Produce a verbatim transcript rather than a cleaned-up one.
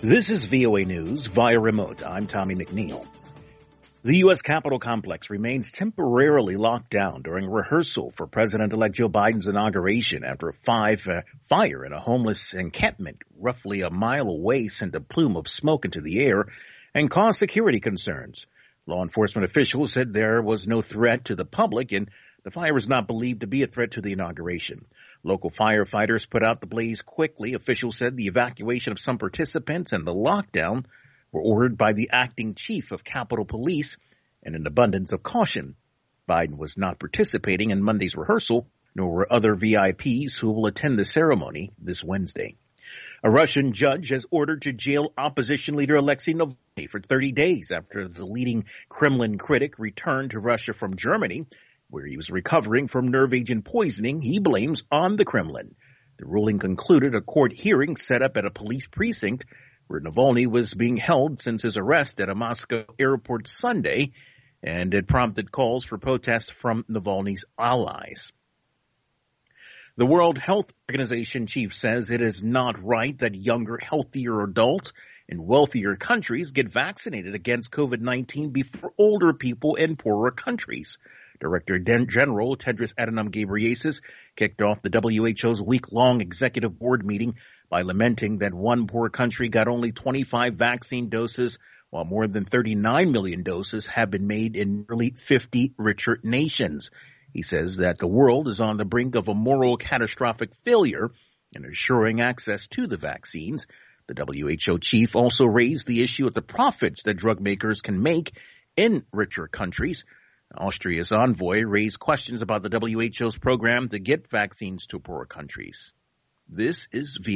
This is V O A News via remote. I'm Tommy McNeil. The U S Capitol complex remains temporarily locked down during rehearsal for President-elect Joe Biden's inauguration after a five, uh, fire in a homeless encampment roughly a mile away sent a plume of smoke into the air and caused security concerns. Law enforcement officials said there was no threat to the public and the fire was not believed to be a threat to the inauguration. Local firefighters put out the blaze quickly. Officials said the evacuation of some participants and the lockdown were ordered by the acting chief of Capitol Police in an abundance of caution. Biden was not participating in Monday's rehearsal, nor were other V I Ps who will attend the ceremony this Wednesday. A Russian judge has ordered to jail opposition leader Alexei Navalny for thirty days after the leading Kremlin critic returned to Russia from Germany, where he was recovering from nerve agent poisoning he blames on the Kremlin. The ruling concluded a court hearing set up at a police precinct where Navalny was being held since his arrest at a Moscow airport Sunday, and it prompted calls for protests from Navalny's allies. The World Health Organization chief says it is not right that younger, healthier adults in wealthier countries get vaccinated against COVID nineteen before older people in poorer countries. Director General Tedros Adhanom Ghebreyesus kicked off the W H O's week-long executive board meeting by lamenting that one poor country got only twenty-five vaccine doses, while more than thirty-nine million doses have been made in nearly fifty richer nations. He says that the world is on the brink of a moral catastrophic failure in assuring access to the vaccines. The W H O chief also raised the issue of the profits that drug makers can make in richer countries. Austria's envoy raised questions about the W H O's program to get vaccines to poorer countries. This is V